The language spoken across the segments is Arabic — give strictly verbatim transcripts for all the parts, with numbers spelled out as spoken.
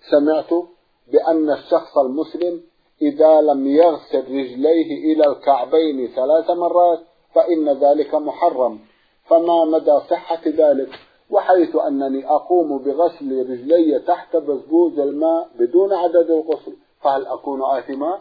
سمعت بأن الشخص المسلم إذا لم يغسل رجليه إلى الكعبين ثلاث مرات فإن ذلك محرم، فما مدى صحة ذلك؟ وحيث أنني أقوم بغسل رجلي تحت بزبوز الماء بدون عدد الغسل فهل أكون آثما؟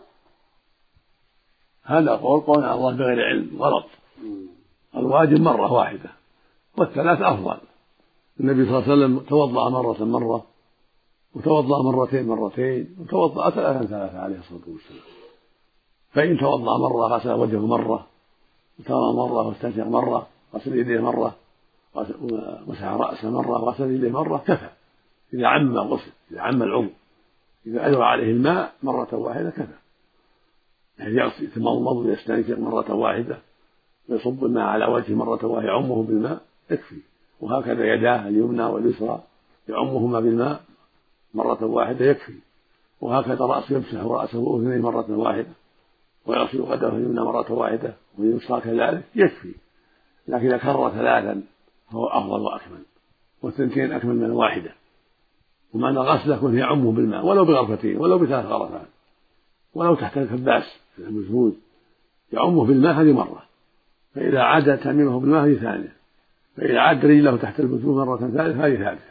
هذا قول قول على الله بغير علم غلط. الواجب مرة واحدة والثلاث أفضل. النبي صلى الله عليه وسلم توضأ مرة مرة وتوضأ مرتين مرتين وتوضأ ثلاثا ثلاثة عليه الصلاة والسلام. فإن توضأ مرة غسل وجهه مرة وتوضأ مرة واستنشق مرة غسل يديه مرة ومسح رأسه مرة وغسل يديه مرة كفى. إذا عم الغسل إذا عم العضو إذا أدوى عليه الماء مرة واحدة كفى. يعني يتمضمض ويستنشق مرة واحدة ويصب الماء على وجهه مرة واحدة يعمه بالماء يكفي. وهكذا يداه اليمنى واليسرى يعمهما بالماء مرة واحدة يكفي. وهكذا رأسه يمسح رأسه وأذنيه مرة واحدة ويغسل قدمه اليمنى مرة واحدة واليسرى كذلك يكفي. لكن إذا كرر ثلاثا فهو أفضل وأكمل، والثنتين أكمل من واحدة. ومعنى غسله يكون يعمه بالماء ولو بغرفتين ولو بثلاث غرفات ولو تحت الكباس المزهود يعمه بالماء هذه مرة، فإذا عاد تأميمه بالماء هذه ثانية، فإذا عاد رجله تحت المزهود مرة ثالثة هذه ثالثة.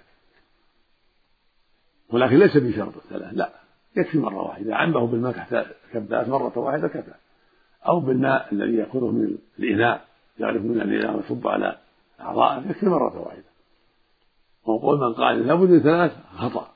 ولكن ليس بشرط الثلاث، لا يكفي مرة واحدة. إذا عمه بالماء تحت الكباس مرة واحدة كفى، أو بالماء الذي يأخذه من الإناء يعرف من الإناء ويصب على أعضائه يكفي مرة واحدة. وقول من قال لابد من ثلاث خطأ.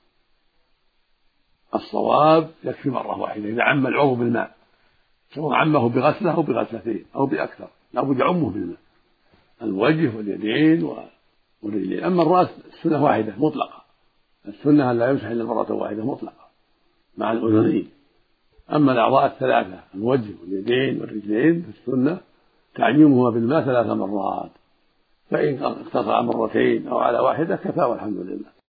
الصواب يكفي مرة واحدة إذا عم العضو بالماء، سواء عمه بغسله أو بغسلتين أو بأكثر، لابد يعمه بالماء الوجه واليدين والرجلين. أما الرأس السنة واحدة مطلقة، السنة أن لا يمسح إلا مرة واحدة مطلقة مع الأذنين. أما الأعضاء الثلاثة الوجه واليدين والرجلين فالسنة تعميمهما بالماء ثلاث مرات، فإن اقتصر مرتين أو على واحدة كفى والحمد لله.